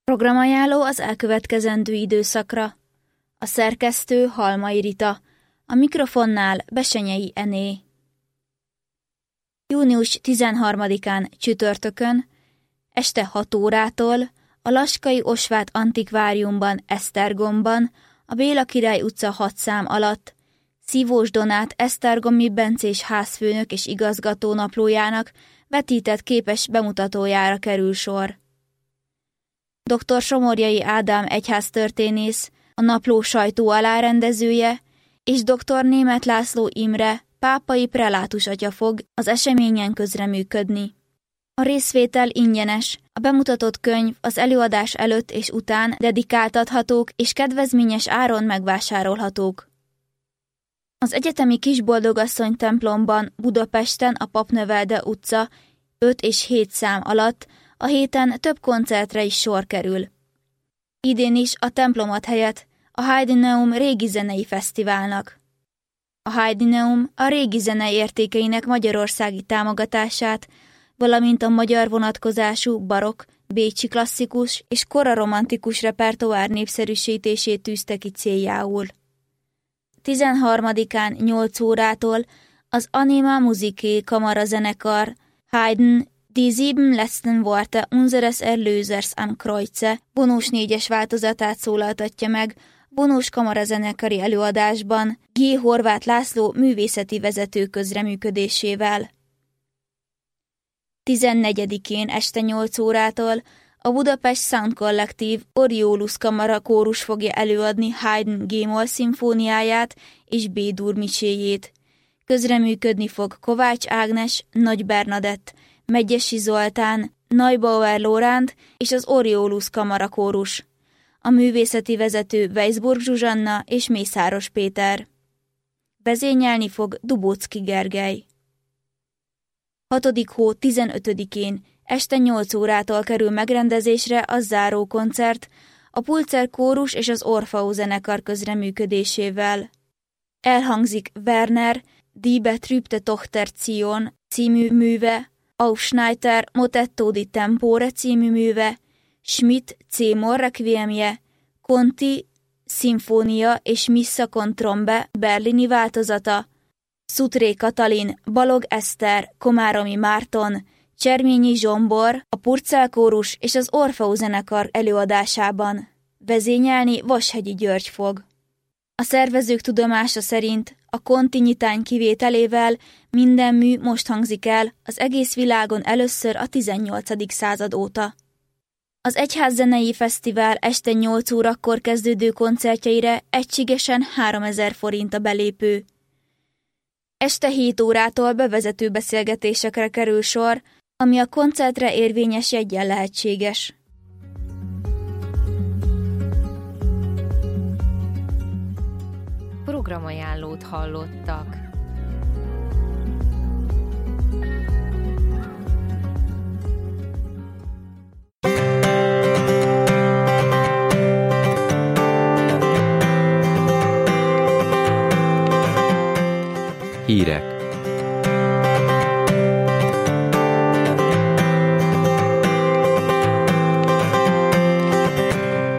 Programajánló az elkövetkezendő időszakra. A szerkesztő Halmai Rita, a mikrofonnál Besenyei Ené. Június 13-án csütörtökön, este 6 órától a Laskai Osvát Antikváriumban, Esztergomban, a Béla Király utca 6 szám alatt Szívós Donát esztergomi bencés házfőnök és igazgató naplójának vetített képes bemutatójára kerül sor. Dr. Somorjai Ádám egyháztörténész, a napló sajtó alárendezője, és dr. Németh László Imre, pápai prelátus atya fog az eseményen közreműködni. A részvétel ingyenes, a bemutatott könyv az előadás előtt és után dedikáltathatók és kedvezményes áron megvásárolhatók. Az egyetemi Kisboldogasszony templomban Budapesten a Papnövelde utca 5 és 7 szám alatt a héten több koncertre is sor kerül. Idén is a templom ad helyet a Heidineum régi zenei fesztiválnak. A Heidineum a régi zene értékeinek magyarországi támogatását, valamint a magyar vonatkozású barokk, bécsi klasszikus és koraromantikus repertoár népszerűsítését tűzte ki céljául. 13-án 8 órától az Anima Musicae kamarazenekar Haydn Die sieben letzten Worte unseres Erlösers am Kreuze vonós 4-es változatát szólaltatja meg vonós kamarazenekari előadásban G. Horváth László művészeti vezető közreműködésével. 14-én este 8 órától a Budapest Sound Collective Oriolus kamara kórus fogja előadni Haydn G-moll szimfóniáját és B-dur miséjét. Közreműködni fog Kovács Ágnes, Nagy Bernadett, Megyesi Zoltán, Neubauer Lóránt és az Oriolus kamara kórus. A művészeti vezető Weisburg Zsuzsanna és Mészáros Péter. Vezényelni fog Dubóczki Gergely. 6. hó 15-én este 8 órától kerül megrendezésre a záró koncert a Pulzer kórus és az Orfeó zenekar közreműködésével. Elhangzik Werner Die betrübte Tochter Zion című műve, Aufschneider Motetto di Tempore című műve, Schmidt C-moll requiemje, Conti szimfónia és Missa con trombe berlini változata, Szutré Katalin, Balog Eszter, Komáromi Márton, Cserményi Zsombor, a Purcell kórus és az Orfeó zenekar előadásában. Vezényelni Vashegyi György fog. A szervezők tudomása szerint a Conti nyitány kivételével minden mű most hangzik el az egész világon először a 18. század óta. Az Egyházzenei Fesztivál este 8 órakor kezdődő koncertjeire egységesen 3000 forint a belépő. Este 7 órától bevezető beszélgetésekre kerül sor, ami a koncertre érvényes jeggyel lehetséges. Programajánlót hallottak. Hírek.